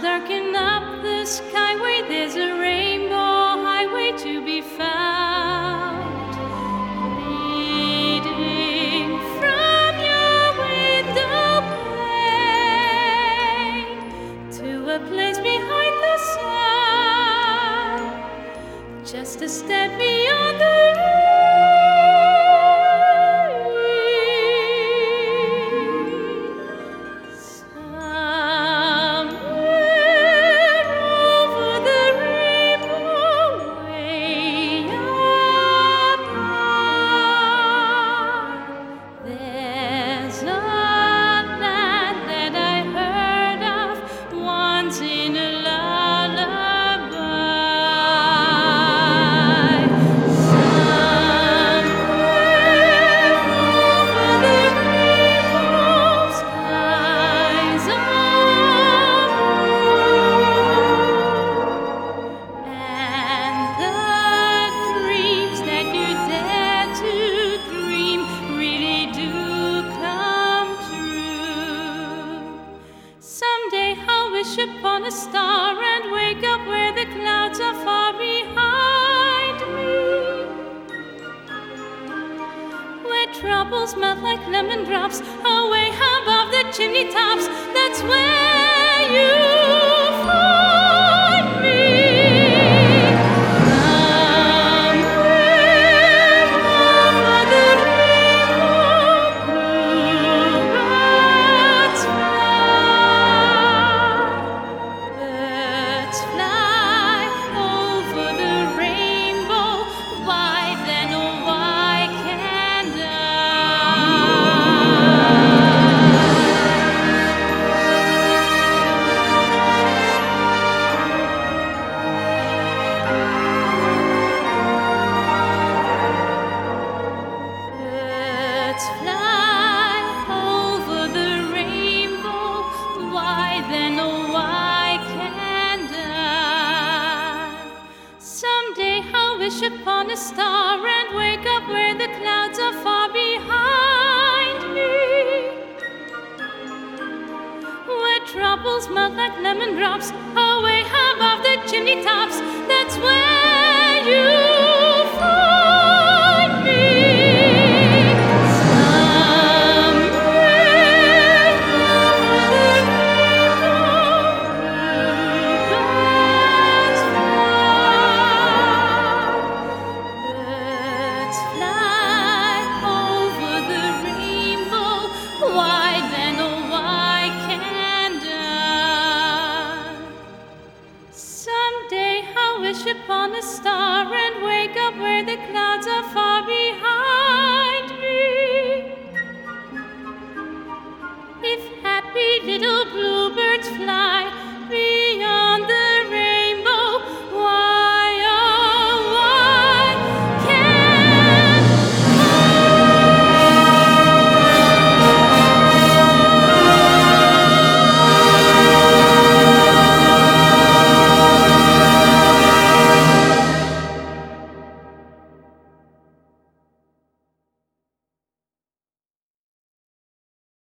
darken up the skyway, there's a rainbow highway to be found, leading from your window pane to a place behind the sun, just a step beyond the in a lullaby, somewhere over the rainbow skies of blue, and the dreams that you dare to dream really do come true. Someday I'll wish upon a star and wake up where the clouds are far behind me, where troubles melt like lemon drops away above the chimney tops. That's where you'll find me. Somewhere over the rainbow, bluebirds fly. Birds fly over the rainbow. Why then, oh, why can't I? Birds fly over the rainbow. Why then, oh, why can't I? Someday I'll wish upon a star and wake up where the clouds are far behind me, where troubles melt like lemon drops away above the chimney tops. That's where you'll find me. Somewhere over the rainbow, bluebirds fly. Birds fly over the rainbow. Why then, oh, why can't I? Someday I'll wish upon a star and wake up where the clouds are far behind me. If happy little bluebirds fly